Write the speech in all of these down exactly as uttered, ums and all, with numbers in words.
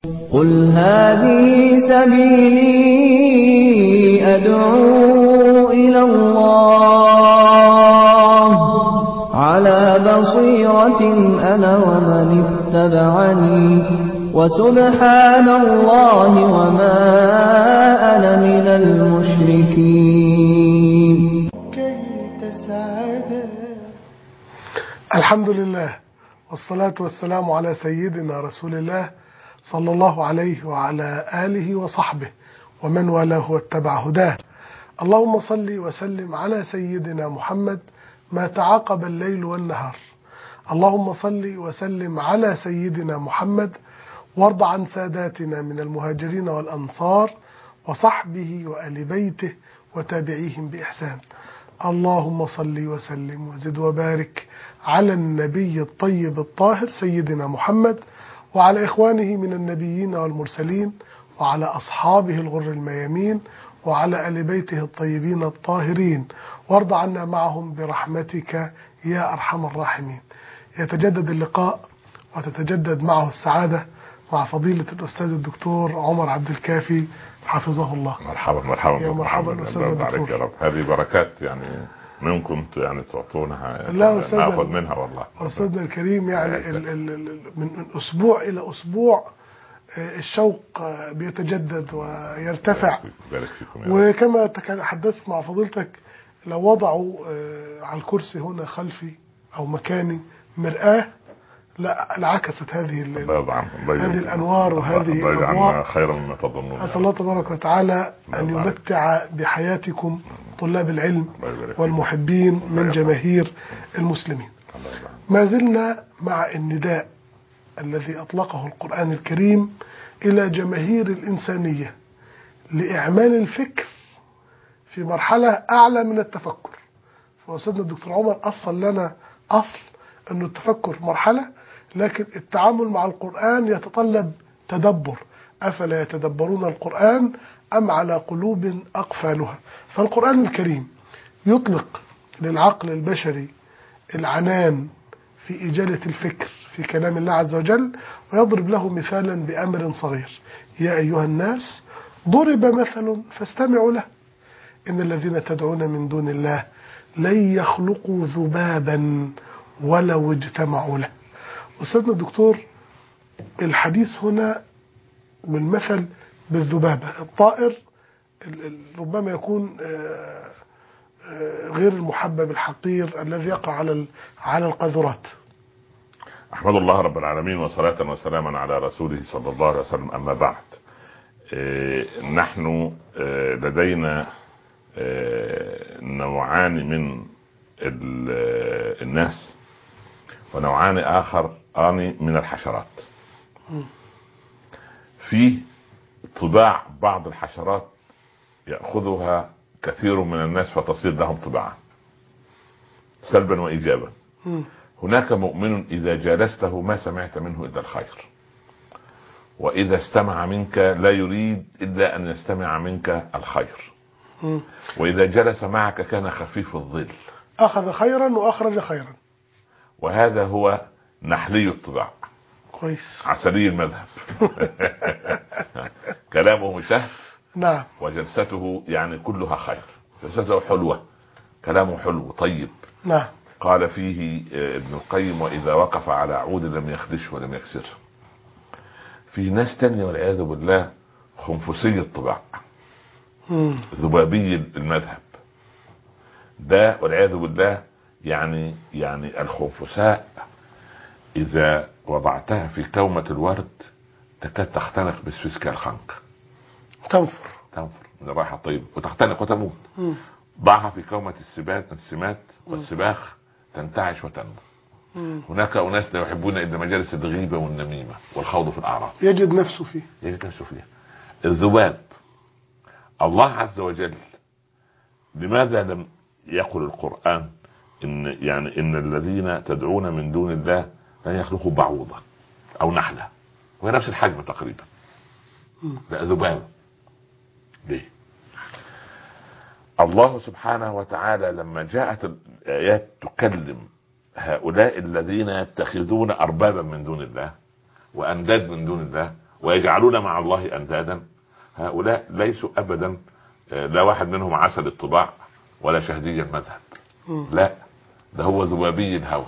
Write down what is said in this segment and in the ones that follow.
قل هذه سبيلي أدعو إلى الله على بصيرة أنا ومن اتبعني وسبحان الله وما أنا من المشركين. كي تسعد. الحمد لله والصلاة والسلام على سيدنا رسول الله صلى الله عليه وعلى آله وصحبه ومن والاه واتبع هداه. اللهم صل وسلم على سيدنا محمد ما تعاقب الليل والنهار. اللهم صل وسلم على سيدنا محمد وارض عن ساداتنا من المهاجرين والأنصار وصحبه وآل بيته وتابعيهم بإحسان. اللهم صل وسلم وزد وبارك على النبي الطيب الطاهر سيدنا محمد وعلى إخوانه من النبيين والمرسلين وعلى أصحابه الغر الميامين وعلى آل بيته الطيبين الطاهرين، وارض عنا معهم برحمتك يا أرحم الراحمين. يتجدد اللقاء وتتجدد معه السعادة مع فضيلة الأستاذ الدكتور عمر عبد الكافي حفظه الله. مرحبا مرحبا يا مرحبا أستاذ الدكتور. يا رب هذه بركات يعني منكم يعني تعطونها، لا ناخذ منها والله. أستاذنا الكريم يعني ال ال ال من أسبوع إلى أسبوع الشوق بيتجدد ويرتفع، وكما تحدثت مع فضيلتك لو وضعوا على الكرسي هنا خلفي أو مكاني مرآة لا انعكست هذه هذه الأنوار وهذه الأضواء خيرا مما تظنون. أسأل الله تبارك وتعالى أن يمتع بحياتكم طلاب العلم والمحبين من جماهير المسلمين. ما زلنا مع النداء الذي أطلقه القرآن الكريم إلى جماهير الإنسانية لإعمال الفكر في مرحلة أعلى من التفكر. فوسيدنا الدكتور عمر أصل لنا أصل أنه التفكر مرحلة، لكن التعامل مع القرآن يتطلب تدبر. أفلا يتدبرون القرآن أم على قلوب أقفالها؟ فالقرآن الكريم يطلق للعقل البشري العنان في إجالة الفكر في كلام الله عز وجل، ويضرب له مثالا بأمر صغير: يا أيها الناس ضرب مثل فاستمعوا له إن الذين تدعون من دون الله لن يخلقوا ذبابا ولو اجتمعوا له. أستاذنا الدكتور، الحديث هنا بالمثل بالذبابة، الطائر ربما يكون غير المحبب الحقير الذي يقع على على القاذورات. أحمد الله رب العالمين وصلاة وسلاما على رسوله صلى الله عليه وسلم. أما بعد، نحن لدينا نوعان من الناس ونوعان آخر آني من الحشرات. في طباع بعض الحشرات يأخذها كثير من الناس فتصير لهم طباعا سلبا وإيجابا. هناك مؤمن إذا جالسته ما سمعت منه إلا الخير، وإذا استمع منك لا يريد إلا أن يستمع منك الخير، وإذا جلس معك كان خفيف الظل، أخذ خيرا وأخرج خيرا. وهذا هو نحلي الطباع، كويس، عسلي المذهب. كلامه شهد، نعم، وجلسته يعني كلها خير، جلسته حلوة، كلامه حلو طيب. نعم. قال فيه ابن القيم: وإذا وقف على عود لم يخدش ولم يكسر. في ناس تانية والعياذ بالله خنفسي الطباع، ذبابي المذهب، ده والعياذ بالله يعني يعني الخنفساء إذا وضعتها في كومة الورد تكاد تختنق بسفسك الخنق، تنفر تنفر من الراحة الطيبة وتختنق وتموت. ضعها في كومة السبات السمات والسباخ تنتعش وتنمو. هناك أناس لا يحبون إلا مجالس الغيبة والنميمة والخوض في الأعراض، يجد نفسه فيه يجد نفسه فيه الذباب. الله عز وجل لماذا لم يقل القرآن إن يعني إن الذين تدعون من دون الله لن يخلقوا بعوضة أو نحلة وهي نفس الحجم تقريبا؟ لا، ذباب. ليه؟ الله سبحانه وتعالى لما جاءت الآيات تكلم هؤلاء الذين يتخذون أربابا من دون الله وأنداد من دون الله ويجعلون مع الله أندادا، هؤلاء ليسوا أبدا لا واحد منهم عسل الطباع ولا شهدي المذهب، لا، ده هو ذبابي الهوى.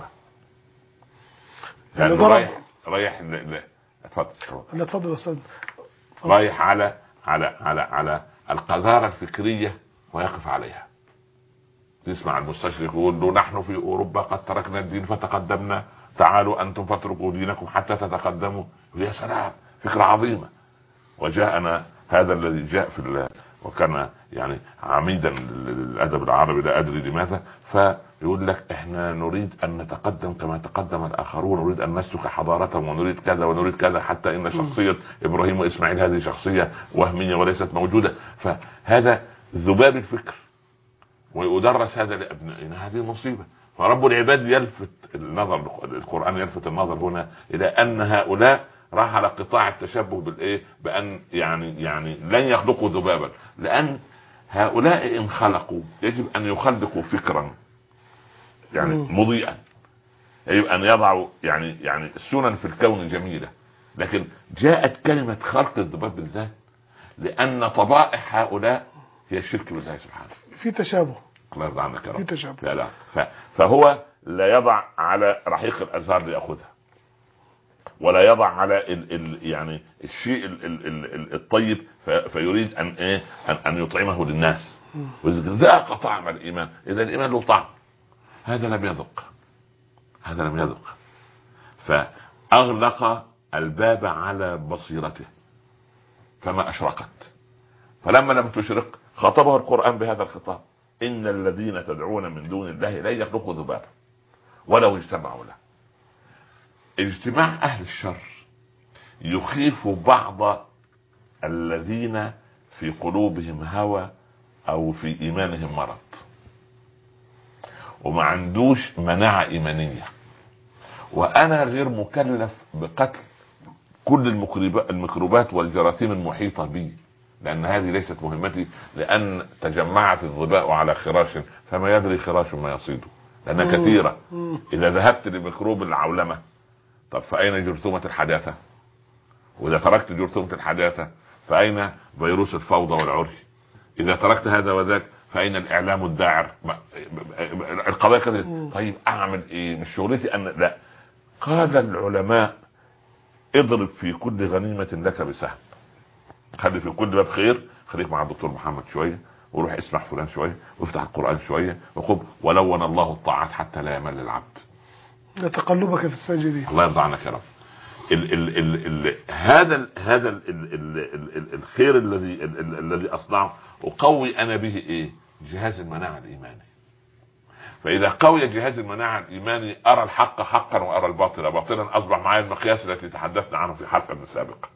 يعني رايح رايح اتفضل انا اتفضل يا استاذ، رايح على على على على القذارة الفكرية ويقف عليها. تسمع المستشرق يقول له نحن في أوروبا قد تركنا الدين فتقدمنا، تعالوا أنتم فاتركوا دينكم حتى تتقدموا. يا سلام، فكرة عظيمة. وجاءنا هذا الذي جاء في وكان يعني عميدا للأدب العربي لا أدري لماذا، فيقول لك احنا نريد أن نتقدم كما تقدم الآخرون، نريد أن نسلك حضارتهم ونريد كذا ونريد كذا، حتى إن شخصية إبراهيم وإسماعيل هذه شخصية وهمية وليست موجودة. فهذا ذباب الفكر ويدرس هذا لأبنائنا، هذه مصيبة. فرب العباد يلفت النظر، القرآن يلفت النظر هنا إلى أن هؤلاء راح على قطاع التشبه بالايه، بان يعني يعني لن يخلقوا ذبابا، لان هؤلاء ان خلقوا يجب ان يخلقوا فكرا يعني مضيئا، يجب ان يضعوا يعني يعني السنن في الكون جميله. لكن جاءت كلمه خلق الذباب بالذات لان طبائع هؤلاء هي الشرك بالله سبحانه، في تشابه. الله يرضى عنك يا رب. في تشابه. لا لا فهو لا يضع على رحيق الازهار ليأخذها، ولا يضع على ال ال يعني الشيء ال ال ال الطيب فيريد ان ايه ان, أن يطعمه للناس. وذاق طعم الايمان، اذا الايمان له طعم، هذا لم يذق، هذا لم يذق، فاغلق الباب على بصيرته فما اشرقت. فلما لم تشرق خاطبه القرآن بهذا الخطاب: ان الذين تدعون من دون الله لن يخلقوا ذبابا ولو اجتمعوا له. اجتماع اهل الشر يخيف بعض الذين في قلوبهم هوى او في ايمانهم مرض وما عندوش مناعة ايمانية. وانا غير مكلف بقتل كل الميكروبات والجراثيم المحيطة بي، لان هذه ليست مهمتي، لان تجمعت الظباء على خراش فما يدري خراش ما يصيده، لانها كثيرة. اذا ذهبت لميكروب العولمة، طب فأين جرثومة الحداثة؟ وإذا تركت جرثومة الحداثة فأين فيروس الفوضى والعري؟ إذا تركت هذا وذاك فأين الإعلام الداعر؟ القضايا كده. طيب أعمل إيه؟ مش شغلتي أن لا. قال العلماء: اضرب في كل غنيمة لك بسهم. خلي في كل باب خير، خليك مع الدكتور محمد شوية، وروح اسمع فلان شوية، وافتح القرآن شوية، وقم ولون الله الطاعات حتى لا يمل العبد. تقلبك في الساجدين. الله يرضى عنك يا رب. ال ال ال ال هذا ال هذا ال ال ال ال الخير الذي الذي اصنعه اقوي انا به ايه؟ جهاز المناعه الايماني. فاذا قوي جهاز المناعه الايماني ارى الحق حقا وارى الباطل باطلا. اصبح معايا المقياس التي تحدثنا عنه في حلقه سابقه.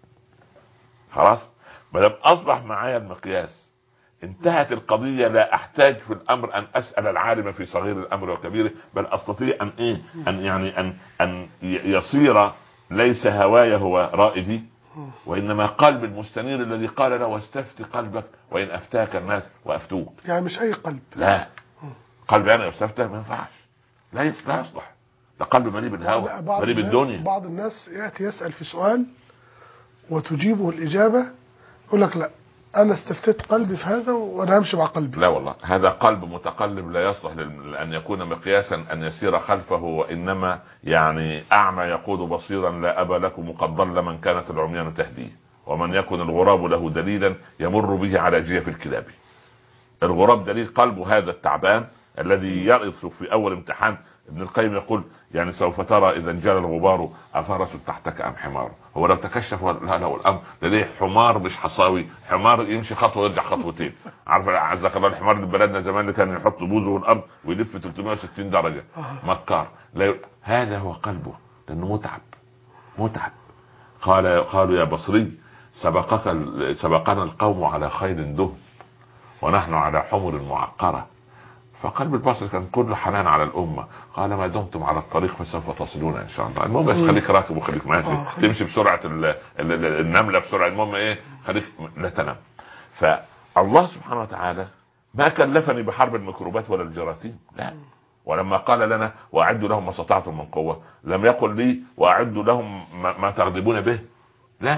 خلاص، ما دام اصبح معايا المقياس انتهت القضية. لا احتاج في الامر ان اسأل العالم في صغير الامر وكبيره، بل استطيع ان ايه ان يعني ان ان يصير ليس هواي هو رائدي، وانما قلب المستنير الذي قال له: واستفت قلبك وان افتاك الناس وافتوك. يعني مش اي قلب، لا، قلب انا يستفته ما ينفعش، لا لا يصلح، ده قلب مليء بالهوى مليء بالدنيا. بعض الناس ياتي يسأل في سؤال وتجيبه الاجابة يقول لك: لا، انا استفتيت قلبي في هذا وانا همشي مع قلبي. لا والله، هذا قلب متقلب لا يصلح لان يكون مقياسا ان يسير خلفه، وانما يعني اعمى يقود بصيرا لا ابا لكم قد ضل من كانت العميان تهديه، ومن يكن الغراب له دليلا يمر به على جيف الكلاب. الغراب دليل قلبه هذا التعبان الذي يرث في اول امتحان. ابن القيم يقول: يعني سوف ترى اذا انجلى الغبار افرس تحتك ام حمار. هو لو تكشف لا له الامر، لديه حمار مش حصاوي، حمار يمشي خطوه ويرجع خطوتين. عارف عزك الله الحمار اللي بلدنا زمان اللي كان يحط بوزه الارض ويلف ثلاثمائة وستين درجه، مكار. لا، هذا هو قلبه، لانه متعب متعب. قال قالوا: يا بصري سبقك سبقنا القوم على خيل دهم ونحن على حمر معقره. فقلب البصر كان كله حنان على الأمة. قال: ما دمتم على الطريق فسوف تصلون إن شاء الله. المهم بس خليك راكب وخليك ماشي، تمشي بسرعة النملة بسرعة، المهم إيه؟ خليك لا تنام. فالله سبحانه وتعالى ما كلفني بحرب الميكروبات ولا الجراثيم، لا. ولما قال لنا: وأعدوا لهم ما استطعتم من قوة، لم يقل لي: وأعدوا لهم ما تغضبون به، لا.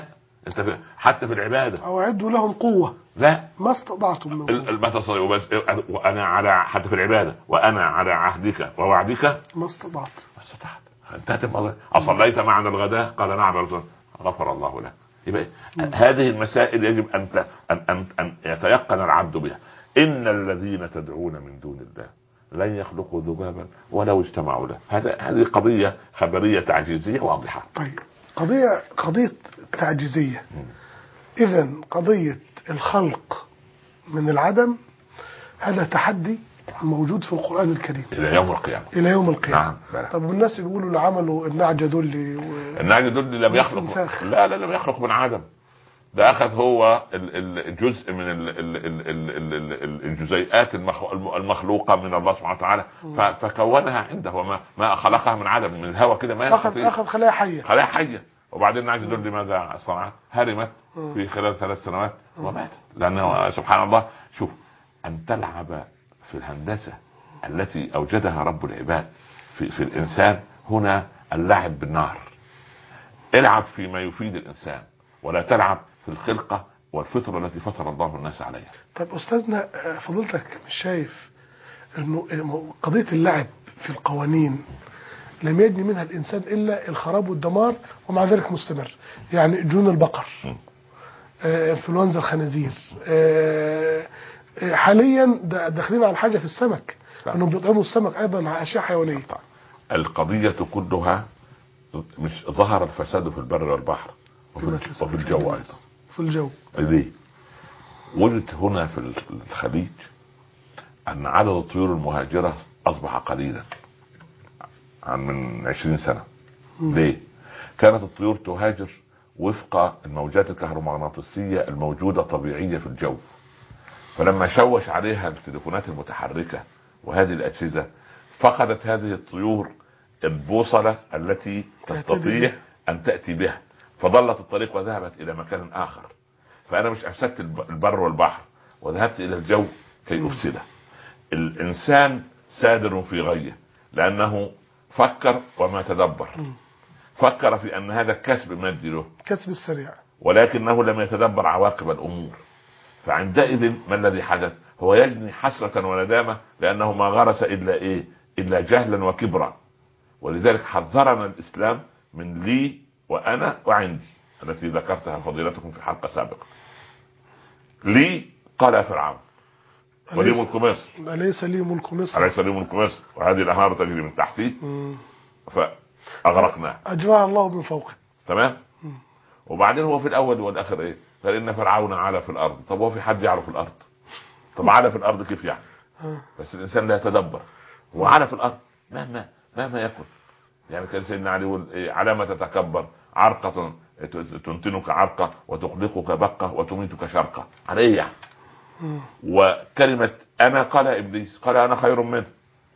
انت في حتى في العباده او اعدوا لهم قوه لا ما استطعتم من قوة. ما تستطيع بس وانا على حتى في العباده وانا على عهدك ووعدك ما استطعت ما استطعت. انتهت الموضوع. اصليت معنا الغداء؟ قال نعم يا رسول الله. غفر الله له. يبقى هذه المسائل يجب ان ان ان, أن يتيقن العبد بها. ان الذين تدعون من دون الله لن يخلقوا ذبابا ولو اجتمعوا له. هذا هذه قضيه خبريه تعجيزيه واضحه. طيب قضيه قضيه تعجيزيه. اذا قضيه الخلق من العدم هذا تحدي موجود في القرآن الكريم الى يوم القيامه. الى يوم القيامه. نعم. طب الناس بيقولوا اللي عملوا النعجه دول و... النعجه دول لم يخلق. لا لا لم يخلق من عدم. ده اخذ هو الجزء من الجزيئات المخلوقه من الله سبحانه وتعالى فكونها عنده. وما ما خلقها من عدم من الهواء كده. ما اخذ اخذ خلايا حيه خلايا حيه. وبعدين النعجه دول لماذا صنعت؟ هرمت في خلال ثلاث سنوات وماتت. لانه سبحان الله شوف ان تلعب في الهندسه التي اوجدها رب العباد في, في الانسان. هنا اللعب بالنار. العب فيما يفيد الانسان ولا تلعب في الخلقه والفطره التي فطر الله الناس عليها. طيب استاذنا فضيلتك مش شايف انه قضيه اللعب في القوانين لم يجني منها الانسان الا الخراب والدمار ومع ذلك مستمر؟ يعني جنون البقر، انفلونزا الخنازير، حاليا داخلين على حاجه في السمك انهم بيطعموا السمك ايضا على اشياء حيوانيه. القضيه كلها مش ظهر الفساد في البر والبحر وفي, وفي الجو ايضا. في الجو ليه؟ وجدت هنا في الخليج ان عدد الطيور المهاجره اصبح قليلا عن من عشرين سنه. م. ليه؟ كانت الطيور تهاجر وفق الموجات الكهرومغناطيسيه الموجوده طبيعيه في الجو. فلما شوش عليها التليفونات المتحركه وهذه الاجهزه فقدت هذه الطيور البوصله التي تستطيع ان تاتي بها فضلت الطريق وذهبت الى مكان اخر. فانا مش افسدت البر والبحر وذهبت الى الجو كي افسده. الانسان سادر في غيه لانه فكر وما تدبر. فكر في ان هذا كسب مادي له، كسب السريع، ولكنه لم يتدبر عواقب الامور. فعندئذ ما الذي حدث؟ هو يجني حسرة وندامة لانه ما غرس الا ايه؟ الا جهلا وكبرا. ولذلك حذرنا الاسلام من لي وانا وعندي التي ذكرتها فضيلتكم في حلقة سابقة. لي قال فرعون ولي ملك مصر أليس لي ملك مصر أليس لي ملك مصر وهذه الأنهار تجري من تحتي فأغرقنا أجراها الله من فوقه. تمام. وبعدين هو في الأول والآخر إيه؟ قال إن فرعون علا في الأرض. طب هو في حد يعلى في الأرض؟ طب علا في الأرض كيف يعني؟ بس الإنسان لا يتدبر. هو علا في الأرض مهما مهما يكن. يعني كان سيدنا علي يقول إيه؟ علامة تتكبر عرقة تنتنك عرقة وتقلقك بقة وتميتك شرقة. على إيه يعني؟ وكلمة أنا قال إبليس قال أنا خير منه.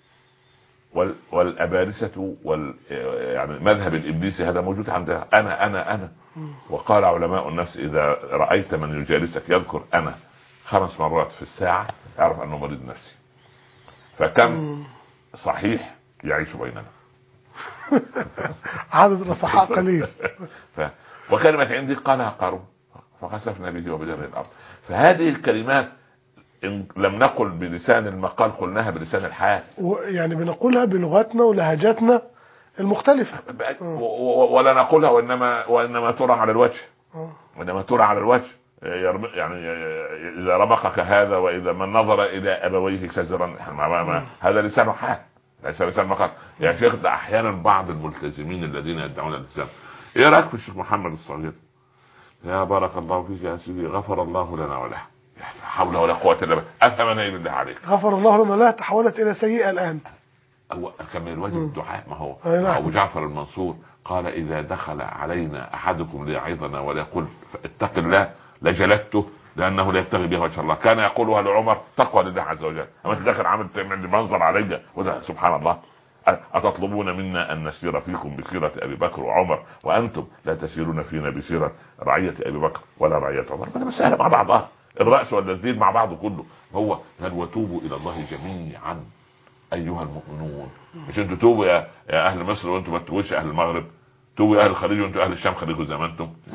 والأبارسة وال يعني مذهب الإبليسي هذا موجود عندها أنا أنا أنا. وقال علماء النفس إذا رأيت من يجالسك يذكر أنا خمس مرات في الساعة اعرف أنه مريض نفسي. فكم صحيح يعيش بيننا عدد الأصحاء قليل. ف... وكلمة عندي قالها قارون فخسفنا به وبداره الأرض. فهذه الكلمات إن لم نقل بلسان المقال قلناها بلسان الحال. يعني بنقولها بلغتنا ولهجاتنا المختلفة ولا نقولها وإنما وإنما ترى على الوجه. وإنما ترى على الوجه يعني إذا رمقك هذا وإذا من نظر إلى أبويه شجرا هذا لسان حال ليس لسان مقال. يا شيخ ده أحيانا بعض الملتزمين الذين يدعون الإسلام إيه رأيك في الشيخ محمد الصغير؟ يا بارك الله فيك يا سيدي غفر الله لنا وله. لا حول ولا قوة إلا بالله. أفهم أنا بالله عليك. غفر الله لنا لا تحولت إلى سيئة الآن. هو كما الواجب الدعاء. ما هو أبو جعفر المنصور قال إذا دخل علينا أحدكم ليعظنا ولا يقول اتق الله لجلدته لأنه لا يبتغي بها وجه الله. كان يقولها لعمر تقوى لله عز وجل. أما تدخل عمل تعمل منظر علي وده سبحان الله. أتطلبون منا أن نسير فيكم بسيرة أبي بكر وعمر وأنتم لا تسيرون فينا بسيرة رعية أبي بكر ولا رعية عمر. فأنا مسألة مع بعضها الرأس والذيل مع بعض كله. هو قال وتوبوا إلى الله جميعا أيها المؤمنون. مش انتوا توبوا يا, يا أهل مصر وانتوا ما تتوبوش أهل المغرب. توبوا يا أهل الخليج وانتوا أهل الشام خليكوا زي ما انتم. لا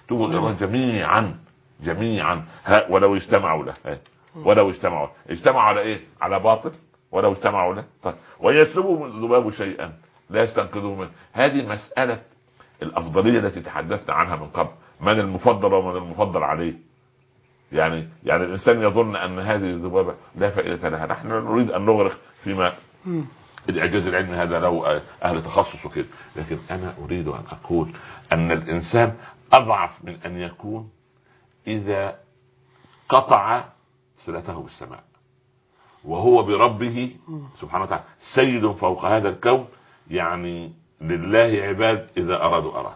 توبوا الى الله جميعا جميعا ها ولو اجتمعوا له، ولو اجتمعوا اجتمعوا على ايه؟ على باطل. ولو اجتمعوا له طيب ويسلبهم الذباب شيئا لا يستنقذوه منه. هذه مسألة الأفضلية التي تحدثنا عنها من قبل، من المفضل ومن المفضل عليه. يعني يعني الإنسان يظن أن هذه الذبابة لا فائدة لها، نحن نريد أن نغرق فيما الإعجاز العلمي هذا له أهل تخصص وكده، لكن أنا أريد أن أقول أن الإنسان أضعف من أن يكون إذا قطع صلته بالسماء، وهو بربه سبحانه وتعالى سيد فوق هذا الكون. يعني لله عباد إذا أرادوا أراد.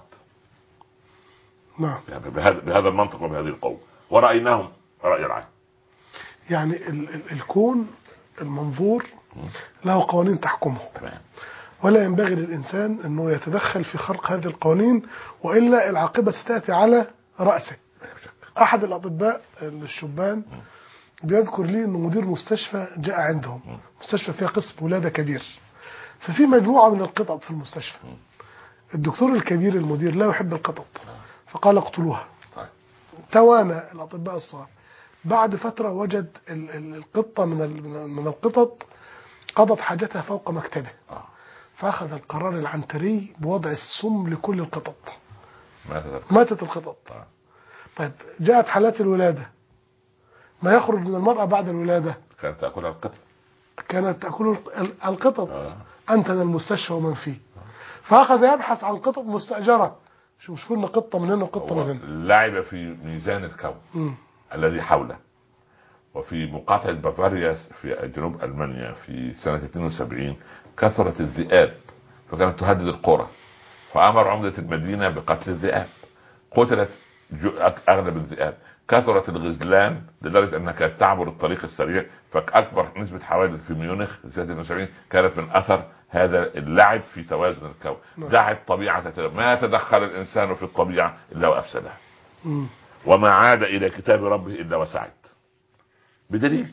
نعم. يعني بهذا بهذا المنطق وبهذه القوة، ورأيناهم رأي العين. يعني ال ال الكون المنظور له قوانين تحكمه، ولا ينبغي للإنسان أنه يتدخل في خلق هذه القوانين، وإلا العاقبة ستأتي على رأسه. أحد الأطباء الشبان بيذكر لي أنه مدير مستشفى جاء عندهم، مستشفى فيها قسم ولادة كبير، ففي مجموعة من القطط في المستشفى. الدكتور الكبير المدير لا يحب القطط، فقال اقتلوها. توانى الأطباء الصغار. بعد فترة وجد القطة من من القطط قضت حاجتها فوق مكتبه، فأخذ القرار العنتري بوضع السم لكل القطط. ماتت القطط. طيب جاءت حالات الولادة، ما يخرج من المرأة بعد الولادة كانت تأكلها القطط، كانت تأكل القطط. أنتن المستشفى ومن فيه. فأخذ يبحث عن قطط مستأجرة، شو مش كنا قطة من هنا وقطة من هنا. لعب في ميزان الكون م. الذي حوله. وفي مقاطعة بافاريا في جنوب ألمانيا في سنة اثنين وسبعين كثرت الذئاب، فكانت تهدد القرى، فأمر عمدة المدينة بقتل الذئاب. قتلت أغلب الذئاب. كثرت الغزلان لدرجة أنها كانت تعبر الطريق السريع، فأكبر نسبة حوادث في ميونخ سنة اثنين وسبعين كانت من أثر هذا اللعب في توازن الكون. دعت طبيعة، ما تدخل الإنسان في الطبيعة إلا وأفسدها، وما عاد إلى كتاب ربه إلا وسعد. بدليل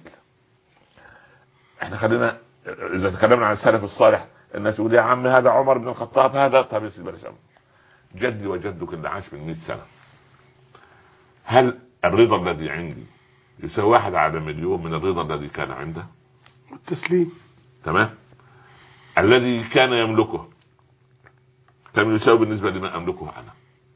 احنا خلينا إذا تكلمنا عن السلف الصالح، الناس يقول يا عم هذا عمر بن الخطاب، هذا طب يسيب جدي وجدك اللي عاش من مئة سنة. هل الرضا الذي عندي يساوي واحد على مليون من الرضا الذي كان عنده؟ التسليم. تمام. الذي كان يملكه كم يساوي بالنسبة لما أملكه أنا؟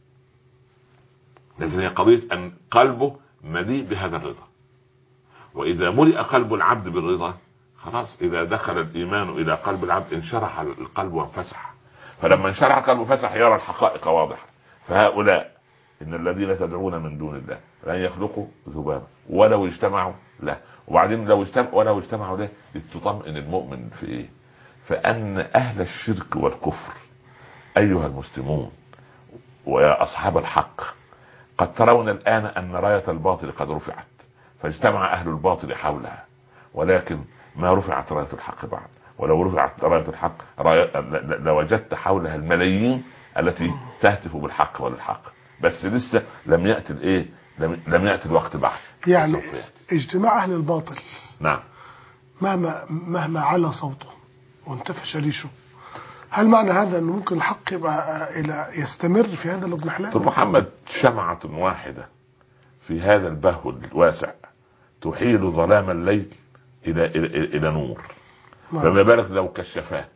لكن هي قضية أن قلبه مليء بهذا الرضا. وإذا ملئ قلب العبد بالرضا خلاص، إذا دخل الإيمان إلى قلب العبد انشرح القلب وانفسح. فلما انشرح القلب وانفسح يرى الحقائق واضحة. فهؤلاء إن الذين تدعون من دون الله لن يخلقوا ذبابا ولو اجتمعوا له. وبعدين لو اجتمعوا ولو اجتمعوا له تطمئن المؤمن في إيه؟ فأن أهل الشرك والكفر أيها المسلمون ويا أصحاب الحق قد ترون الآن أن راية الباطل قد رفعت، فاجتمع أهل الباطل حولها، ولكن ما رفعت راية الحق بعد. ولو رفعت راية الحق لوجدت حولها الملايين التي تهتف بالحق وللحق، بس لسه لم يأتي الايه لم, لم يأتي الوقت بعد. يعني اجتماع أهل الباطل نعم مهما مهما على صوته وانتفش ريشه، هل معنى هذا أنه ممكن الحق يبقى إلى يستمر في هذا الاضمحلال؟ محمد شمعة واحدة في هذا البهو الواسع تحيل ظلام الليل إلى إلى, إلى نور. فما بالك لو كشفات.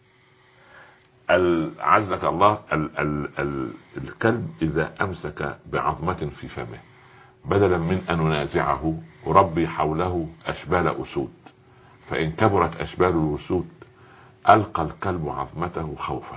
عزك الله ال ال ال الكلب إذا أمسك بعظمة في فمه بدلا من أن ننازعه ربي حوله أشبال أسود، فإن كبرت أشبال الأسود ألقى الكلب عظمته خوفا.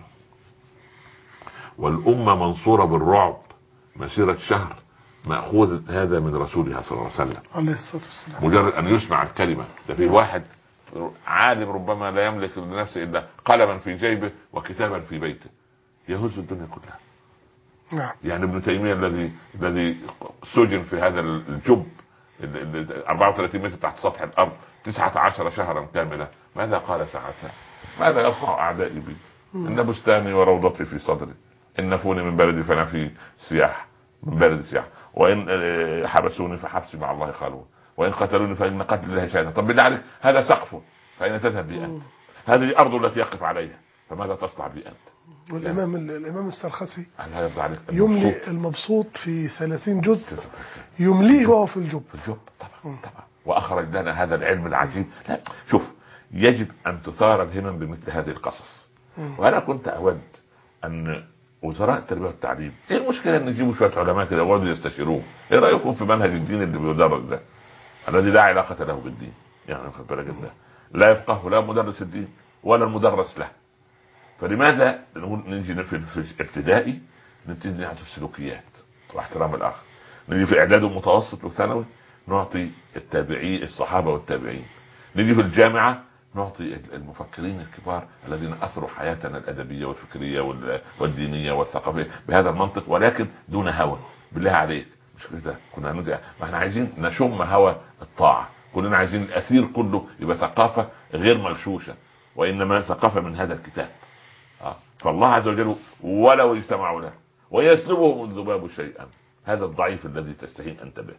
والأمة منصورة بالرعب مسيرة شهر، مأخوذ هذا من رسولها صلى الله عليه وسلم عليه الصلاة والسلام. مجرد أن يسمع الكلمة. ده في واحد عالم ربما لا يملك لنفسه إلا قلما في جيبه وكتابا في بيته يهز الدنيا كلها. نعم. يعني ابن تيمية الذي الذي سجن في هذا الجب أربعة وثلاثين متر تحت سطح الأرض تسعة عشر شهرا كاملة، ماذا قال ساعتها؟ ماذا يصنع أعدائي بي؟ إن بستاني وروضتي في صدري، إن نفوني من بلدي فنفي سياح من بلد سياح، وإن حبسوني فحبسي مع الله خلوة، وإن قتلوني فإن قتل الله شهادة. طب بالله عليك هذا سقف، فأين تذهب بي أنت؟ هذه الأرض التي يقف عليها، فماذا تصنع بي أنت؟ والإمام يعني الإمام السرخسي يملي المبسوط في ثلاثين جزء يمليه وهو في الجب. في الجب طبعا طبعا. وأخرج لنا هذا العلم العجيب. لا شوف، يجب أن تثار الهمم بمثل هذه القصص. وأنا كنت أود أن وزراء التربية والتعليم، ايه المشكلة ان نجيبوا شوية علماء كده ويقعدوا يستشيروه؟ ايه رأيكم في منهج الدين اللي بيدرس ده الذي لا علاقة له بالدين؟ يعني خد بالك ده لا يفقه لا مدرس الدين ولا المدرس له. فلماذا نجي في الابتدائي نبتدي نعطي السلوكيات واحترام الآخر، نجي في إعداد ومتوسط وثانوي نعطي التابعين الصحابة والتابعين، نجي في الجامعة نعطي المفكرين الكبار الذين أثروا حياتنا الأدبية والفكرية والدينية والثقافية بهذا المنطق، ولكن دون هوى. بالله عليك مش كده كنا ندعي؟ ما احنا عايزين نشم هوى الطاعة، كلنا عايزين الأثير كله يبقى ثقافة غير مغشوشة، وإنما ثقافة من هذا الكتاب. آه. فالله عز وجل ولو اجتمعوا له ويسلبهم الذباب شيئا، هذا الضعيف الذي تستهين أنت به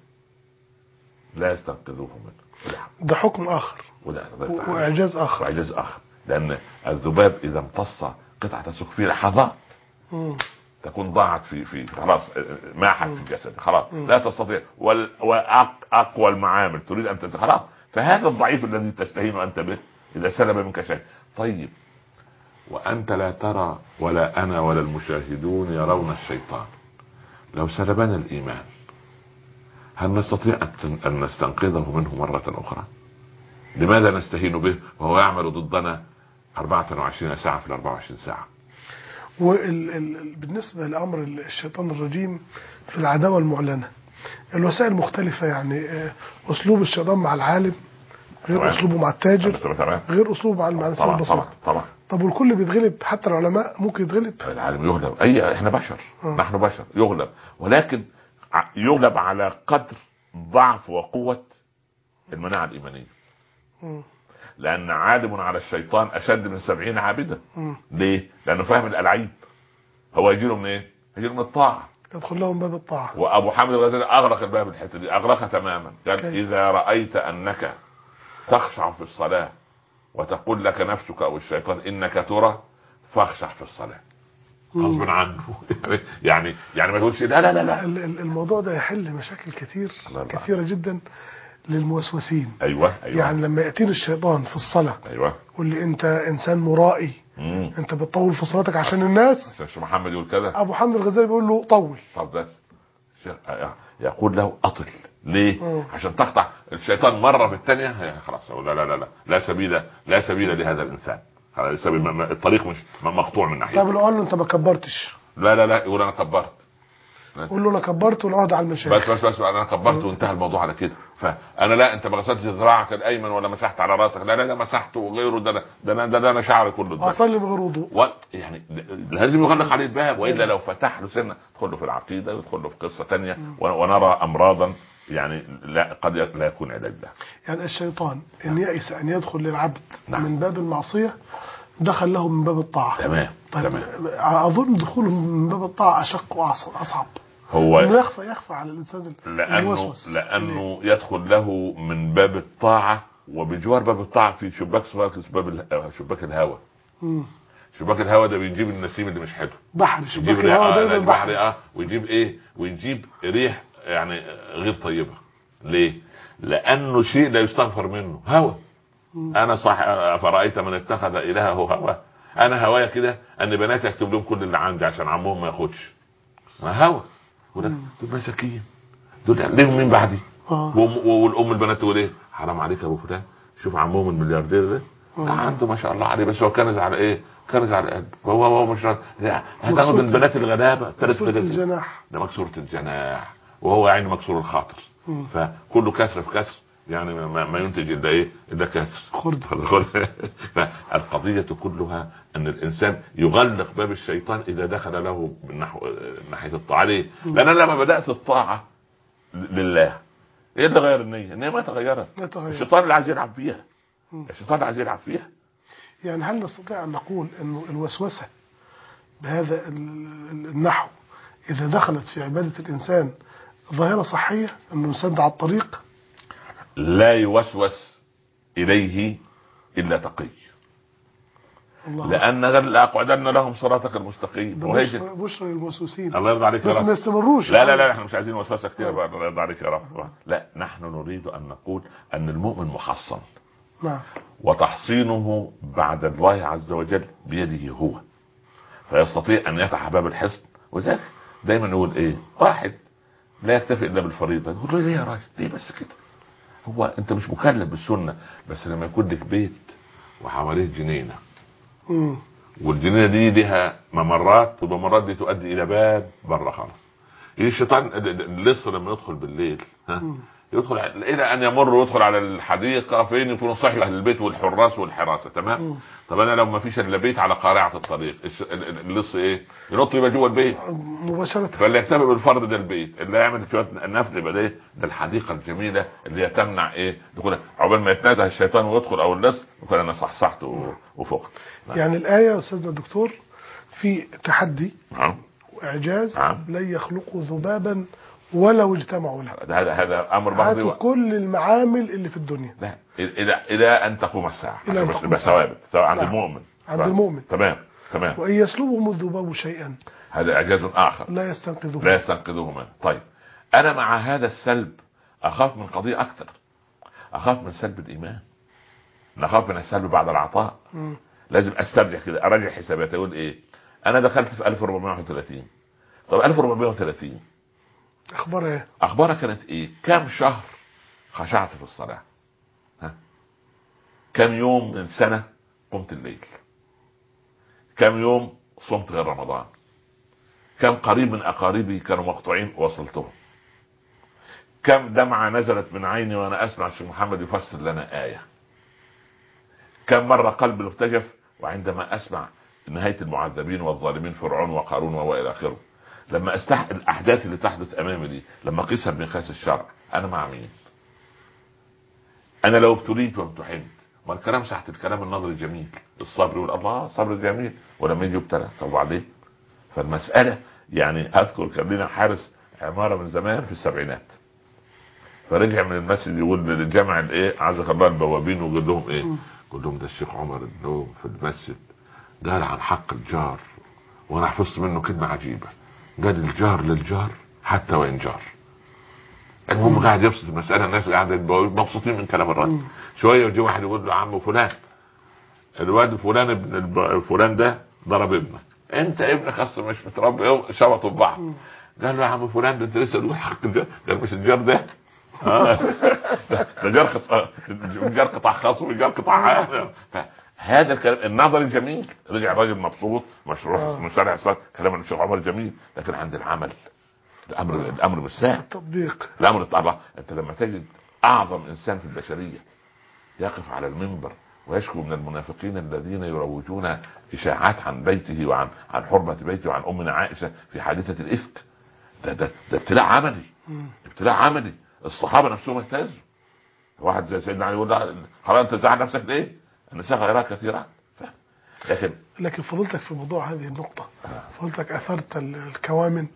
لا يستنقذوه منه. ده حكم آخر وإعجاز آخر وإعجاز آخر، لأن الذباب إذا امتص قطعة سكر في لحظات تكون ضاعت في في خلاص ماحت في الجسد خلاص لا تستطيع، وأقوى المعامل تريد أن تنتهي خلاص. فهذا الضعيف الذي تستهين أنت به إذا سلب منك شيء. طيب وأنت لا ترى ولا أنا ولا المشاهدون يرون الشيطان لو سلبنا الإيمان، هل نستطيع أن نستنقذه منه مرة أخرى؟ لماذا نستهين به وهو يعمل ضدنا أربعة وعشرين ساعة في الأربعة وعشرين ساعة؟ وبالنسبة لأمر الشيطان الرجيم في العداوة المعلنة الوسائل مختلفة، يعني أسلوب الشيطان مع العالم غير طبعا. أسلوبه مع التاجر طبعا. غير أسلوبه مع الإنسان البسيط. طبعا. طبعا. طب والكل بيتغلب؟ حتى العلماء ممكن يتغلب؟ العالم يغلب، أي إحنا بشر آه. نحن بشر يغلب، ولكن يغلب على قدر ضعف وقوة المناعة الإيمانية. م. لأن عالم على الشيطان أشد من سبعين عابدا. ليه؟ لأنه فاهم الألعاب. هو يجيله من إيه؟ يجيله من الطاعة، يدخل لهم باب الطاعة. وأبو حامد الغزالي أغلق الباب الحتة دي، أغلقها تماما. قال كي. إذا رأيت أنك تخشع في الصلاة وتقول لك نفسك أو الشيطان إنك ترى فاخشع في الصلاة غصب عنه. يعني يعني ما تقولش لا لا لا لا. الموضوع ده يحل مشاكل كتير كثيرة جدا للموسوسين. أيوة. أيوة. يعني لما يأتيني الشيطان في الصلاة أيوة. يقول لي أنت إنسان مرائي، مم. أنت بتطول في صلاتك عشان الناس. الشيخ محمد يقول كذا، أبو حامد الغزالي بيقول له طول. طب بس يقول له أطل ليه؟ مم. عشان تقطع الشيطان مرة في الثانية خلاص. لا لا لا لا لا سبيل لا سبيل لهذا الإنسان، الطريق مش مقطوع من ناحية. طب لو قال له أنت ما كبرتش؟ لا لا لا يقول أنا كبرت. قول له انا كبرت ونقعد على المشاكل. بس بس بس انا كبرت وانتهى الموضوع على كده. فانا لا انت ما غسلتش ذراعك الايمن ولا مسحت على راسك، لا لا لا مسحته وغيره، ده ده ده, ده, ده انا شعري كله. اصلي بغير وضوء. يعني لازم يغلق عليه الباب، والا لو فتح له سنه يدخل له في العقيده ويدخل له في قصه ثانيه، ونرى امراضا يعني لا قد لا يكون علاج لها. يعني الشيطان ان يئس ان يدخل للعبد نعم. من باب المعصيه دخل له من باب الطاعه. تمام. طيب تمام. اظن دخوله من باب الطاعه اشق واصعب. هو انه يخفى يخفى على الانسان لانه لانه يدخل له من باب الطاعه، وبجوار باب الطاعه في شباك صغير باب شباك الهواء. شباك الهواء ده بيجيب النسيم اللي مش حلو. بحر شباك الهواء ده البحر اه ويجيب ايه ويجيب ريح يعني غير طيبه. ليه؟ لانه شيء لا يستغفر منه، هواء. انا صح فرأيت من اتخذ الهه هواه. انا هوايا كده ان بناتي اكتب لهم كل اللي عندي عشان عمهم ما ياخدش. ما هوا دول مساكين، دول ليهم مين بعدي؟ آه. والام البنات تقول ايه؟ حرام عليك يا ابو فلان، شوف عمهم الملياردير ده آه. عنده ما شاء الله عليه، بس هو كنز على ايه؟ كنز على قلب. هو هو مش هتاخد البنات الغلابه ثلاث مكسوره الجناح، ده مكسوره الجناح، وهو يعني مكسور الخاطر. مم. فكله كسر في كسر، يعني ما, ما ينتج الا ايه؟ الا كسر خرد. فالقضيه كلها ان الانسان يغلق باب الشيطان اذا دخل له من نحو ناحيه الطاعه. ليه؟ لان انا لما بدات الطاعه لله ايه اللي غير النيه؟ النيه ما تغيرت. الشيطان اللي عايز يلعب فيها، الشيطان اللي عايز يلعب فيها. يعني هل نستطيع ان نقول انه الوسوسه بهذا النحو اذا دخلت في عباده الانسان ظاهره صحيه، انه يسد على الطريق؟ لا يوسوس إليه إلا تقي. لان لاقعدن لهم صراطك المستقيم. بشرى بشرى للموسوسين. الله يرضى عليك يا بس رب. ما يستمروش. لا لا لا احنا مش عايزين وسوسه كتير بقى. الله يرضى عليك يا رب. لا نحن نريد ان نقول ان المؤمن محصن. نعم. وتحصينه بعد الله عز وجل بيده هو، فيستطيع ان يفتح باب الحصن. وذلك دايما نقول ايه، واحد لا يكتفي الا بالفريضه، يقول له ليه يا راجل ليه بس كده؟ هو انت مش مكلف بالسنه، بس لما يكون لك بيت وحواليه جنينه، امم والجنينه دي لها ممرات، والممرات دي تؤدي الى باب بره خالص. الشيطان اللص لما يدخل بالليل ها مم. يدخل الى ان يمر ويدخل على الحديقه فين يكونوا صاحب اهل البيت والحراس والحراسه. تمام. مم. طب انا لو ما فيش الا بيت على قارعه الطريق، اللص ايه ينط يبقى جوه البيت مباشره. فاللي يكتفي بالفرد ده البيت، اللي يعمل شويه النفل يبقى ده ده الحديقه الجميله اللي هي تمنع ايه دخول عقبال ما يتنازع الشيطان ويدخل او اللص يكون انا صحصحت وفقت. يعني الايه يا استاذنا الدكتور في تحدي نعم واعجاز. نعم. لن يخلقوا ذبابا ولو اجتمعوا له. هذا هذا امر بغضي هاتوا كل المعامل اللي في الدنيا. لا الى الى ان تقوم الساعه. إلى أن بس تقوم بس الساعة. ثوابت عند نعم. المؤمن. عند المؤمن. تمام تمام. وان يسلبهم الذباب شيئا هذا اعجاز اخر لا يستنقذوه لا يستنقذوه منه. طيب انا مع هذا السلب اخاف من قضيه اكثر، اخاف من سلب الايمان، نخاف من السلب بعد العطاء. مم. لازم استرجع كده، اراجع حساباتي، اقول ايه انا دخلت في ألف وأربعمائة وثلاثين. طب ألف وأربعمائة وثلاثين اخبار ايه؟ اخبارها كانت ايه؟ كم شهر خشعت في الصلاه؟ ها كم يوم من سنه قمت الليل؟ كم يوم صمت غير رمضان؟ كم قريب من اقاربي كانوا مقطوعين وصلتهم؟ كم دمعة نزلت من عيني وانا اسمع الشيخ محمد يفسر لنا آية؟ كم مرة قلبي ارتجف وعندما اسمع نهاية المعذبين والظالمين فرعون وقارون والى اخره؟ لما استحق الاحداث اللي تحدث امامي دي، لما قيسها بمقياس الشرع، انا مع مين؟ انا لو ابتليت وامتحنت، ما الكلام ساعة الكلام النظري الجميل، الصبر يقول الله صبر جميل، ولما يجي يبتلى طب وبعدين؟ فالمسألة يعني اذكر كان لنا حارس عمارة من زمان في السبعينات، فرجع من المسجد يقول للجامع الايه عزك الله البوابين وقال لهم ايه؟ قال لهم ده الشيخ عمر النوم في المسجد قال عن حق الجار، وانا حفظت منه كلمة عجيبة، قال الجار للجار حتى وان جار. المهم قاعد يبسط المسألة، الناس قاعدة مبسوطين من كلام الرجل. شوية يجي واحد يقول له عم فلان الواد فلان ابن فلان ده ضرب ابنك، انت ابنك اصلا مش متربي، شبطوا ببعض. قال له يا عم فلان ده انت لسه تقول حق الجار؟ قال مش الجار ده اه ده جار خص... جار قطاع خاص وجار قطاع عام. فهذا الكلام النظر الجميل، رجع راجل مبسوط مشروع مشارع صار كلام الشيخ عمر جميل، لكن عند العمل الامر الامر مش سهل. التطبيق الامر طبعا انت لما تجد اعظم انسان في البشريه يقف على المنبر ويشكو من المنافقين الذين يروجون اشاعات عن بيته وعن عن حرمه بيته وعن امنا عائشه في حادثه الافك، ده ده, ده ابتلاء عملي. ابتلاء عملي. الصحابه نفسهم اهتزوا. واحد زي سيدنا علي يقول له خلاص انت زعل نفسك ليه؟ النساء غيرات كثيرات. لكن لكن فضلتك في موضوع هذه النقطة، فضلتك اثرت الكوامن.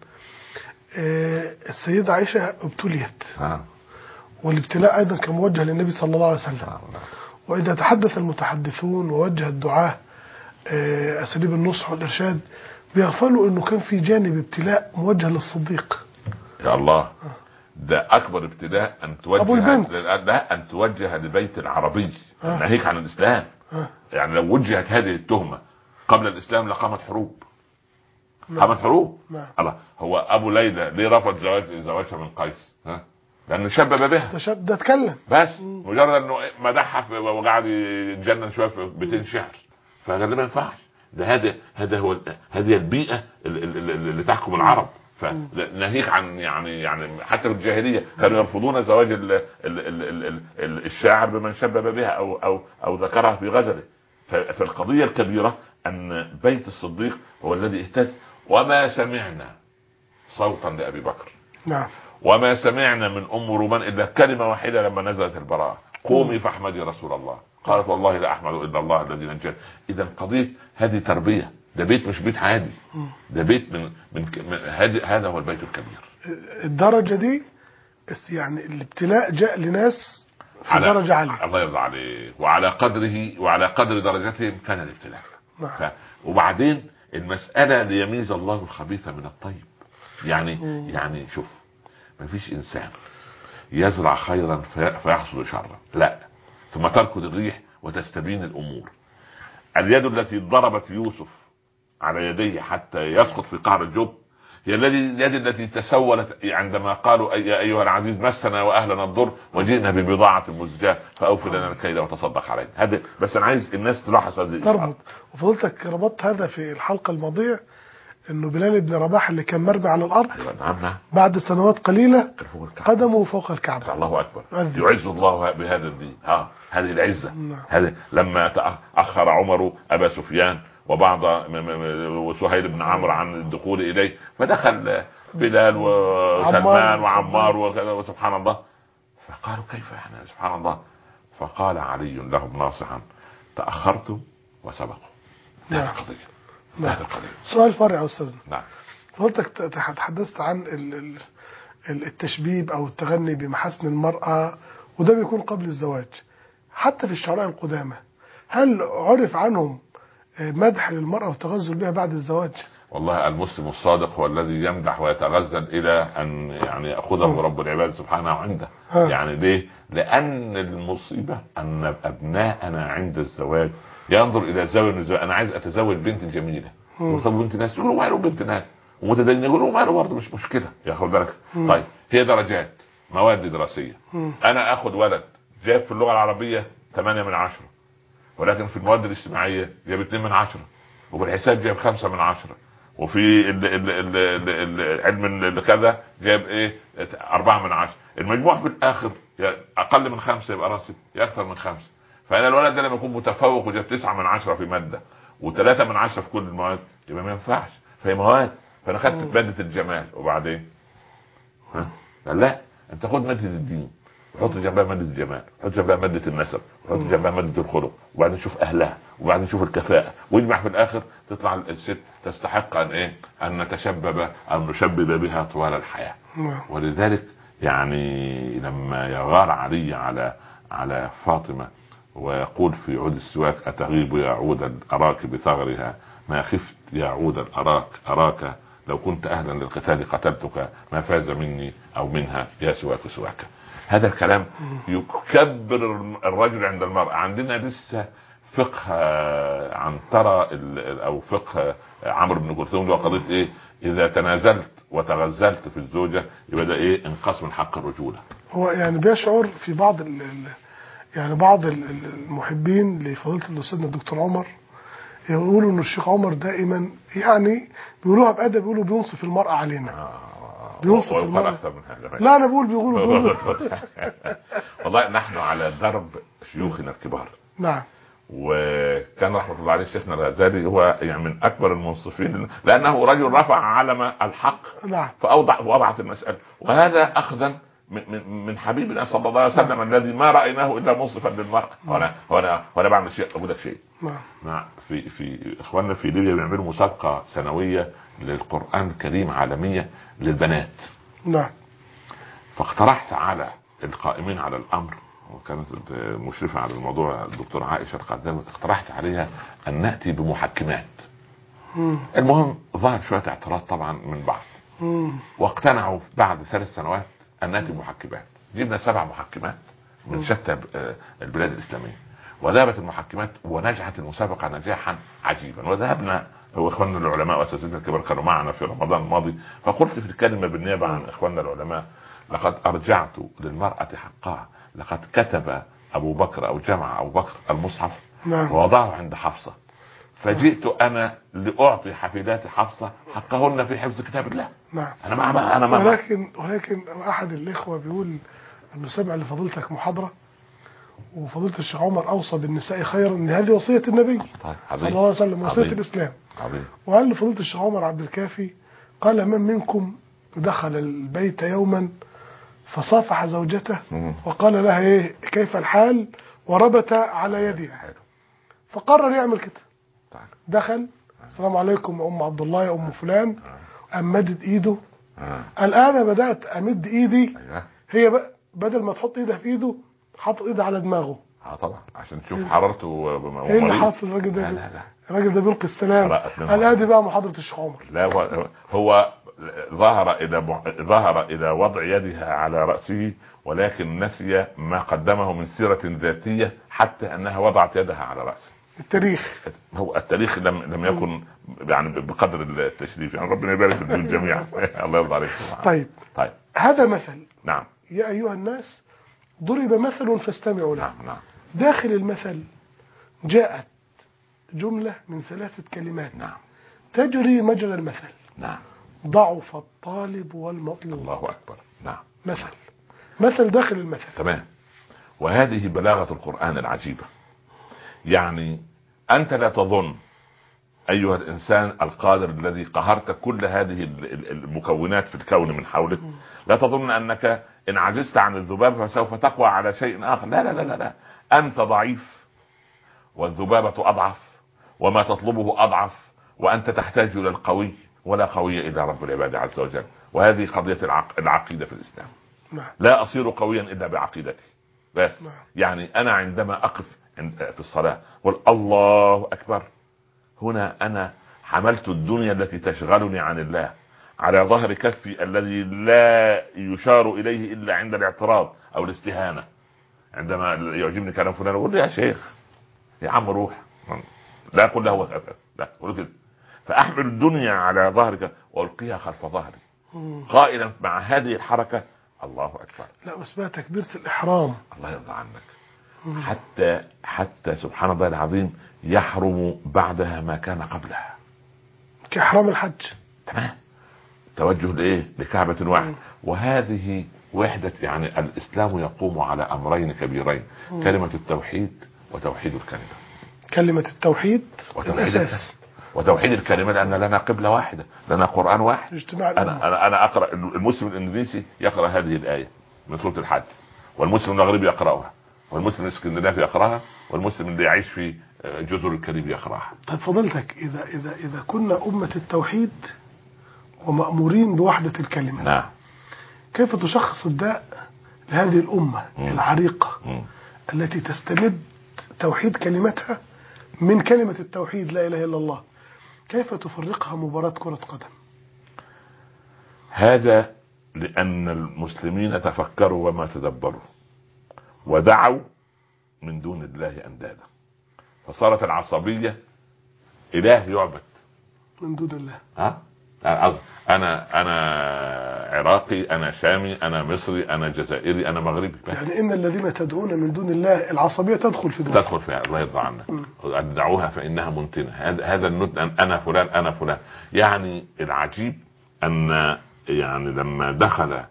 آه السيدة عائشة ابتليت، آه. والابتلاء ايضا كان موجه للنبي صلى الله عليه وسلم. آه. واذا تحدث المتحدثون ووجه الدعاة آه اساليب النصح والارشاد بيغفلوا انه كان في جانب ابتلاء موجه للصديق. يا الله، ده اكبر ابتلاء ان توجه أبو البنت. لا ان توجه لبيت العربي آه. ناهيك عن الاسلام. آه. يعني لو وجهت هذه التهمه قبل الاسلام لقامت حروب. نعم. قامت حروب. نعم. الله، هو ابو ليلى ليه رفض زواج زواجها من قيس؟ ها لانه شبب بها. ده شاب ده اتكلم بس مجرد انه مدحها وقعد يتجنن شويه في بيتين شعر، فقال ما ينفعش. ده هذا هذا هو هذه البيئه اللي, اللي, اللي تحكم العرب. فناهيك عن يعني يعني حتى في الجاهليه كانوا يرفضون زواج ال ال ال ال ال الشاعر بمن شبب بها او او او ذكرها في غزله. فالقضيه الكبيره ان بيت الصديق هو الذي اهتز. وما سمعنا صوتا لابي بكر، نعم، وما سمعنا من ام رومان الا كلمه واحده لما نزلت البراءه، قومي فاحمدي رسول الله. قالت والله لا احمد الا الله الذي نجاني. اذا قضيه هذه تربيه، ده بيت مش بيت عادي، ده بيت من من, من هذا هو البيت الكبير. الدرجه دي يعني الابتلاء جاء لناس في على درجه عاليه. الله يرضى عليه. وعلى قدره وعلى قدر درجتهم كان الابتلاء. نعم. ف... وبعدين المسألة ليميز الله الخبيث من الطيب. يعني مم. يعني شوف، ما فيش إنسان يزرع خيرا في... فيحصد شرا، لا، ثم تركض الريح وتستبين الأمور. اليد التي ضربت يوسف على يديه حتى يسقط في قعر الجب هي اليد التي تسولت عندما قالوا يا أيها العزيز مسنا وأهلنا الضر وجئنا ببضاعة مزجاة فأوفي لنا الكيل وتصدق علينا. هذا بس أنا عايز الناس تلاحظ هذه تربط. وفضلتك ربطت هذا في الحلقة الماضية انه بلال بن رباح اللي كان مرمي على الارض نعم. بعد سنوات قليلة قدمه فوق الكعبة. الله اكبر. يعز الله بهذا الدين. ها هذه العزة. هذه لما تأخر عمر ابا سفيان وبعض وسهيل بن عمرو عن الدخول اليه، فدخل بلال وسلمان وعمار وكذا، وسبحان الله، فقالوا كيف احنا سبحان الله، فقال علي لهم ناصحا تأخرتم وسبقوا. هذه القضية. نعم. سؤال فرعي أستاذنا. نعم. فضلتك تحدثت عن التشبيب أو التغني بمحاسن المرأة، وده بيكون قبل الزواج. حتى في الشرائع القدامى هل عرف عنهم مدح للمرأة والتغزل بها بعد الزواج؟ والله المسلم الصادق هو الذي يمدح ويتغزل إلى أن يعني يأخذه رب العباد سبحانه عنده. يعني ليه؟ لأن المصيبة أن أبناءنا عند الزواج ينظر الى الزواج من الزواج. انا عايز اتزوج بنت جميله، وطب بنت ناس يقولوا ماله بنت ناس، ومتدين يقولوا ماله برضه مش مشكله، ياخد بالك. طيب هي درجات مواد دراسيه. مم. انا اخد ولد جاب في اللغه العربيه ثمانية من عشرة، ولكن في المواد الاجتماعيه جاب اثنين من عشرة، وفي الحساب جاب خمسة من عشرة، وفي علم كذا جاب ايه أربعة من عشرة. المجموع في الاخر اقل من خمسة يبقى راسب، اكثر من خمسة. فأنا الولد ده لما يكون متفوق وجاب تسعة من عشرة في مادة وثلاثة من عشرة في كل المواد يبقى ما ينفعش، فهي مواد. فأنا خدت مادة الجمال وبعدين ها لا، أنت خد مادة الدين وحط جنبها مادة الجمال، حط جنبها مادة النسب، حط جنبها مادة الخلق، وبعدين شوف أهلها، وبعدين شوف الكفاءة، واجمع في الآخر تطلع الست تستحق أن إيه أن نتشبب أو نشبب بها طوال الحياة. ولذلك يعني لما يغار علي على على فاطمة ويقول في عود السواك أتغيب يا عود أراك بثغرها، ما خفت يا عود أراك أراك لو كنت أهلا للقتال قتلتك، ما فاز مني أو منها يا سواك سواك. هذا الكلام يكبر الرجل عند المرأة. عندنا لسه فقه عنترة أو فقه عمرو بن كلثوم وقضية إيه إذا تنازلت وتغزلت في الزوجة يبقى ده إيه انقاص من حق الرجولة. هو يعني بيشعر في بعض ال يعني بعض المحبين لفضيلة الأستاذ الدكتور عمر يقولوا إن الشيخ عمر دائما يعني بيقولوها بأدب، بيقولوا بينصف المرأة علينا. بينصف المرأة أكثر من هذا. لا أنا بقول بيقولوا بيقولوا والله نحن على درب شيوخنا الكبار. نعم. وكان رحمة الله عليه شيخنا الغزالي هو يعني من أكبر المنصفين، لأنه رجل رفع علم الحق. نعم. فأوضع ووضعت المسألة، وهذا أخذا من من حبيبنا صلى الله عليه وسلم الذي ما رأيناه إلا منصفا للمرأة. وأنا وأنا وأنا بعمل شيء أقول لك شيء. نعم. في في إخواننا في ليبيا بيعملوا مسابقة سنوية للقرآن الكريم عالمية للبنات. نعم. فاقترحت على القائمين على الأمر، وكانت مشرفة على الموضوع الدكتورة عائشة القدامي، اقترحت عليها أن نأتي بمحكمات. مم. المهم ظهر شوية اعتراض طبعا من بعض. مم. واقتنعوا بعد ثلاث سنوات أن نأتي بمحكمات. جبنا سبع محكمات من شتى البلاد الإسلامية، وذهبت المحكمات ونجحت المسابقة نجاحا عجيبا. وذهبنا واخواننا العلماء واساتذتنا الكبار كانوا معنا في رمضان الماضي، فقلت في الكلمة بالنيابة عن اخواننا العلماء لقد ارجعت للمرأة حقها. لقد كتب ابو بكر او جمع ابو بكر المصحف ووضعه عند حفصة، فجئت انا لاعطي حفيدات حفصة حقهن في حفظ كتاب الله. نعم. انا ما انا ما ولكن ولكن احد الاخوة بيقول انه سمع لفضيلتك محاضرة وفضيلة الشيخ عمر أوصى بالنساء خيرا، ان هذه وصية النبي صلى الله عليه وسلم، وصية الإسلام. عظيم. وقال لفضيلة الشيخ عمر عبد الكافي قال من منكم دخل البيت يوما فصافح زوجته وقال لها ايه كيف الحال وربت على يدها، فقرر يعمل كده. دخل السلام عليكم يا ام عبد الله يا ام فلان، قام مدد ايده. الآن بدأت امد ايدي، هي بقى بدل ما تحط ايدها في ايده حط ايدها على دماغه اه طبعا عشان تشوف حرارته. ايه اللي حاصل الراجل ده؟ لا لا لا الراجل ده بيلقي السلام. قال ادي بقى محاضره الشيخ عمر. لا هو ظهر الى ظهر الى وضع يدها على راسه، ولكن نسي ما قدمه من سيره ذاتيه حتى انها وضعت يدها على راسه. التاريخ هو التاريخ لم لم يكن يعني بقدر التشريف، يعني ربنا يبارك في الجميع. الله يرضى عليك. طيب طيب هذا مثل. نعم. يا ايها الناس ضرب مثل فاستمعوا له. نعم نعم. داخل المثل جاءت جملة من ثلاثة كلمات. نعم. تجري مجرى المثل. نعم. ضعف الطالب والمطلوب. الله أكبر. نعم. مثل مثل داخل المثل. تمام. وهذه بلاغة القرآن العجيبة. يعني أنت لا تظن أيها الإنسان القادر الذي قهرت كل هذه المكونات في الكون من حولك، لا تظن أنك إن عجزت عن الذبابة فسوف تقوى على شيء آخر. لا لا لا لا, لا. أنت ضعيف والذبابة أضعف وما تطلبه أضعف، وأنت تحتاج إلى القوي، ولا قوي إلا رب العباد عز وجل. وهذه قضية العق... العقيدة في الإسلام. لا أصير قويا إلا بعقيدتي بس. يعني أنا عندما أقف في الصلاة والله أكبر، هنا أنا حملت الدنيا التي تشغلني عن الله على ظهر كفي الذي لا يشار إليه إلا عند الاعتراض أو الاستهانة. عندما يعجبني كلام فلان أقول له يا شيخ يا عم روح، لا أقول له هو لا أقول كده. فأحمل الدنيا على ظهرك وألقيها خلف ظهري قائلا مع هذه الحركة الله أكبر. لا بس بقى تكبيرة الإحرام الله يرضى عنك. حتى حتى سبحان الله العظيم يحرم بعدها ما كان قبلها كإحرام الحج. تمام. توجه لايه؟ لكعبة واحد. وهذه وحدة، يعني الإسلام يقوم على أمرين كبيرين: مم. كلمة التوحيد وتوحيد الكلمة. كلمة التوحيد الأساس، وتوحيد الكلمة لأن لنا قبلة واحدة، لنا قرآن واحد. اجتماع أنا, أنا, أنا أقرأ، المسلم الإندونيسي يقرأ هذه الآية من سورة الحج، والمسلم المغربي يقرأها، والمسلم الاسكندنافي يقرأها، والمسلم اللي يعيش في جزر الكاريبي يقرأها. طيب فضلتك إذا إذا إذا كنا أمة التوحيد ومأمورين بوحدة الكلمة، نعم، كيف تشخص الداء لهذه الأمة مم. العريقة مم. التي تستمد توحيد كلمتها من كلمة التوحيد لا إله إلا الله؟ كيف تفرقها مباراة كرة قدم؟ هذا لأن المسلمين تفكروا وما تدبروا ودعوا من دون الله أندادا، فصارت العصبية إله يعبد من دون الله. ها؟ أنا أنا عراقي، أنا شامي، أنا مصري، أنا جزائري، أنا مغربي. يعني إن الذين تدعون من دون الله العصبية تدخل في دون تدخل فيها. الله يرضى عنك. دعوها فإنها منتنة. هذا الند أنا فلان أنا فلان. يعني العجيب أن يعني لما دخل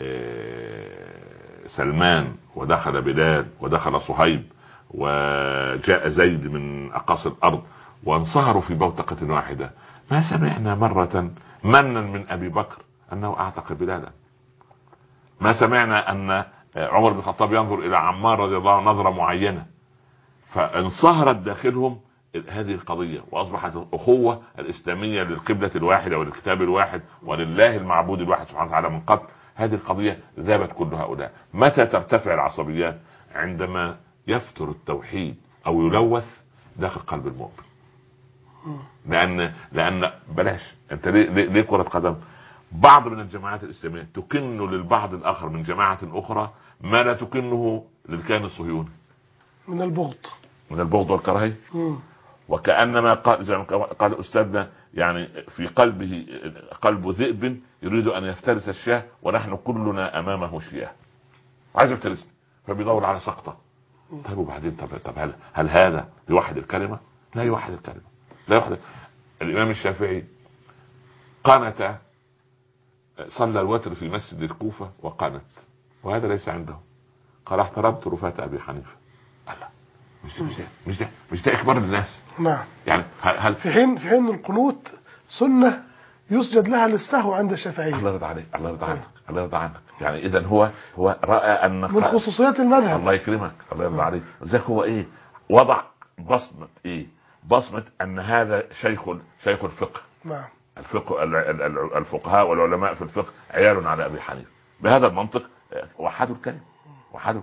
سلمان ودخل بلال ودخل صهيب وجاء زيد من أقاصي الأرض وانصهروا في بوتقة واحدة، ما سمعنا مرة منا من أبي بكر أنه أعتق بلالا. ما سمعنا أن عمر بن الخطاب ينظر إلى عمار رضي الله عنه نظرة معينة. فانصهرت داخلهم هذه القضية، وأصبحت الأخوة الإسلامية للقبلة الواحدة وللكتاب الواحد ولله المعبود الواحد سبحانه وتعالى من قبل. هذه القضية ذابت كل هؤلاء. متى ترتفع العصبيات؟ عندما يفتر التوحيد أو يلوث داخل قلب المؤمن. لأن لأن بلاش أنت ليه, ليه كرة قدم؟ بعض من الجماعات الإسلامية تكن للبعض الآخر من جماعة أخرى ما لا تكنه للكيان الصهيوني من البغض من البغض والكراهية. وكأنما قال زي ما قال أستاذنا يعني في قلبه قلب ذئب يريد أن يفترس الشاه ونحن كلنا أمامه شياه عايز يفترس، فبيدور على سقطة. طيب وبعدين طب, طب هل, هل هذا يوحد الكلمة؟ لا يوحد الكلمة، لا يوحد. الإمام الشافعي قانت، صلى الوتر في مسجد الكوفة وقانت، وهذا ليس عنده. قال احترمت رفات أبي حنيفة. الله، مش ده مش ده مش ده إكبار الناس. نعم. يعني هل في حين في حين القنوت سنة يسجد لها للسهو عند الشافعية. الله يرضى عليك، الله يرضى عنك، الله يرضى عنك. يعني إذا هو هو رأى أن من خصوصيات المذهب. الله يكرمك، الله يرضى عليك. ذاك هو إيه؟ وضع بصمة إيه؟ بصمة أن هذا شيخ شيخ الفقه. نعم. الفقه الفقهاء والعلماء في الفقه عيال على أبي حنيفة. بهذا المنطق وحدوا الكلمة، وحدوا الكلمة.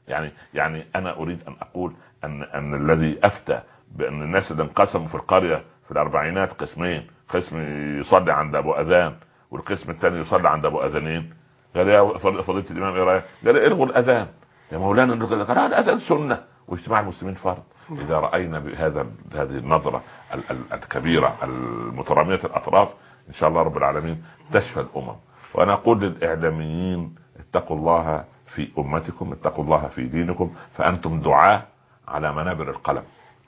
يعني يعني انا اريد ان اقول ان ان الذي افتى بان الناس اللي انقسموا في القريه في الاربعينات قسمين، قسم يصلي عند ابو اذان والقسم الثاني يصلي عند ابو اذانين، قال يا فضيله الامام ايه رايك؟ قال الغوا الاذان يا مولانا، قال الاذان سنه واجتماع المسلمين فرض. اذا راينا بهذا هذه النظره الكبيره المتراميه الاطراف ان شاء الله رب العالمين تشفى الامم. وانا اقول للاعلاميين اتقوا الله في امتكم، اتقوا الله في دينكم، فانتم دعاة على منابر القلم،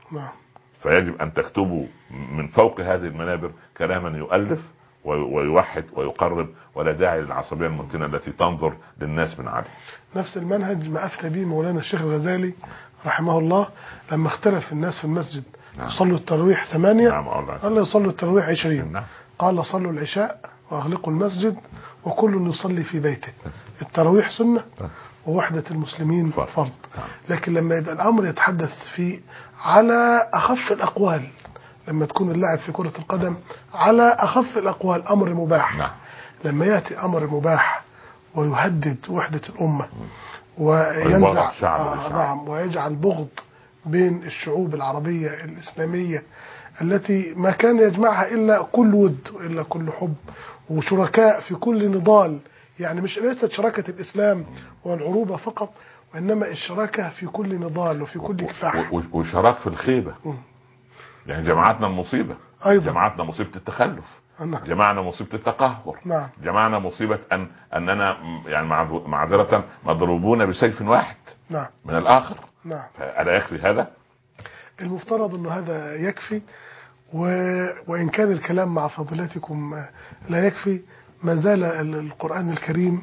فيجب ان تكتبوا من فوق هذه المنابر كلاما يؤلف ويوحد ويقرب، ولا داعي للعصبيه المنتنه التي تنظر للناس من عدم. نفس المنهج ما افتى به مولانا الشيخ الغزالي رحمه الله لما اختلف الناس في المسجد. نعم. يصلوا التراويح ثمانية. نعم. قال يصلوا التراويح عشرين. نعم. قال صلوا العشاء واغلقوا المسجد وكل يصلي في بيته. التراويح سنة ووحدة المسلمين فرض. لكن لما يبقى الامر يتحدث فيه على اخف الاقوال، لما تكون اللعب في كرة القدم على اخف الاقوال امر مباح. نعم. لما ياتي امر مباح ويهدد وحدة الامة وينزع آه نعم ويجعل بغض بين الشعوب العربية الإسلامية التي ما كان يجمعها إلا كل ود وإلا كل حب وشركاء في كل نضال، يعني مش ليست شراكة الإسلام والعروبة فقط، وإنما الشراكة في كل نضال وفي كل كفاح وشراك في الخيبة. يعني جماعتنا المصيبة أيضا، جماعتنا مصيبة التخلف. نعم. جمعنا مصيبة التقهر. نعم. جمعنا مصيبة أن أننا يعني معذرة مضروبون بسيف واحد. نعم. من الآخر. نعم. فألا يكفي هذا؟ المفترض أنه هذا يكفي، و... وإن كان الكلام مع فضيلتكم لا يكفي، ما زال القرآن الكريم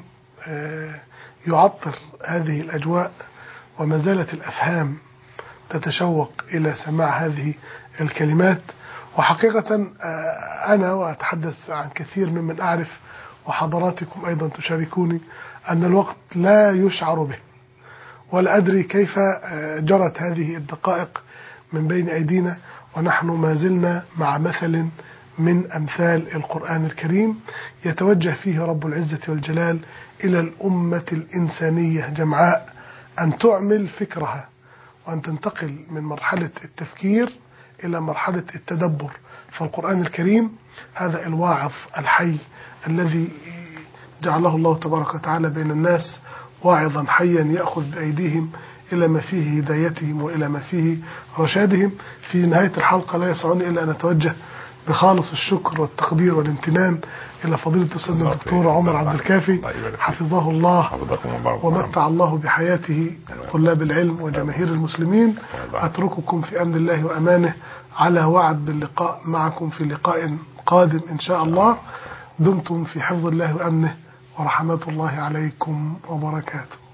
يعطر هذه الأجواء، وما زالت الأفهام تتشوق إلى سماع هذه الكلمات. وحقيقة أنا وأتحدث عن كثير ممن أعرف وحضراتكم أيضا تشاركوني أن الوقت لا يشعر به، ولا أدري كيف جرت هذه الدقائق من بين أيدينا ونحن ما زلنا مع مثل من أمثال القرآن الكريم يتوجه فيه رب العزة والجلال إلى الأمة الإنسانية جمعاء أن تعمل فكرها وأن تنتقل من مرحلة التفكير إلى مرحلة التدبر. فالقرآن الكريم هذا الواعظ الحي الذي جعله الله تبارك وتعالى بين الناس واعظا حيا يأخذ بأيديهم إلى ما فيه هدايتهم وإلى ما فيه رشادهم. في نهاية الحلقة لا يسعني إلا أن أتوجه بخالص الشكر والتقدير والامتنان إلى فضيلة أستاذنا الدكتور عمر عبد الكافي حفظه الله ومتع الله بحياته طلاب العلم وجماهير المسلمين. أترككم في أمن الله وأمانه على وعد باللقاء معكم في لقاء قادم إن شاء الله. دمتم في حفظ الله وأمنه ورحمة الله عليكم وبركاته.